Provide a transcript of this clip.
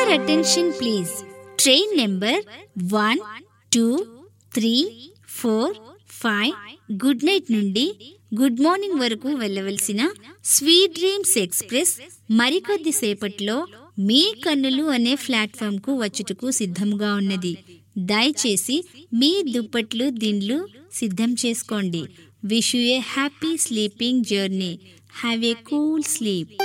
Your attention please. Train number 1, 2, 3, 4, 5 good night నుండి good morning వరకు వెళ్ళవలసిన స్వీట్ డ్రీమ్స్ ఎక్స్ప్రెస్ మరికొద్ది సేపట్లో మీ కన్నులు అనే ప్లాట్ఫామ్ కు వచ్చుటకు సిద్ధంగా ఉన్నది. దయచేసి మీ దుప్పట్లు దిండ్లు సిద్ధం చేసుకోండి. Wish you a happy sleeping journey. Have a cool sleep.